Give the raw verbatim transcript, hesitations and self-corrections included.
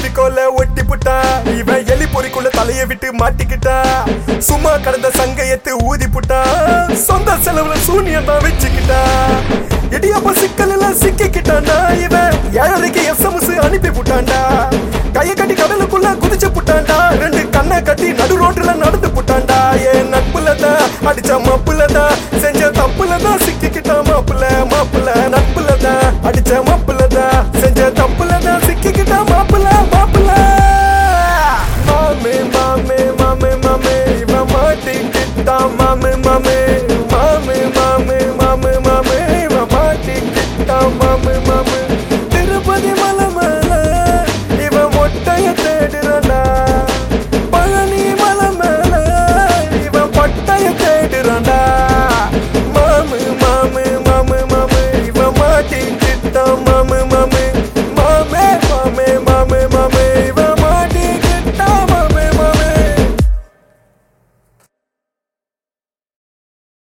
பெவிகோல ஒட்டி புட்டா இவன் எலி பொறிக்குள்ள தலைய விட்டு மாட்டிக்கிட்டா சும்மா கடந்த சங்கையத்து ஊதி புட்டா சொந்த செலவுல சூனியம் தான் வச்சுக்கிட்டா இடியப்ப சிக்கல் எல்லாம் சிக்கிக்கிட்டான்டா இவன் ஏழரைக்கு எஸ்எம்எஸ் அனுப்பி புட்டான்டா கைய கட்டி கடலுக்குள்ள குதிச்சு புட்டான்டா ரெண்டு கண்ணை கட்டி நடு ரோட்டுல நடந்து புட்டான்டா ஏன் நட்புலதான் அடிச்ச மப்புலதான் செஞ்ச தப்புலதான் சிக்கிக்கிட்டான் மாப்புல மாப்புல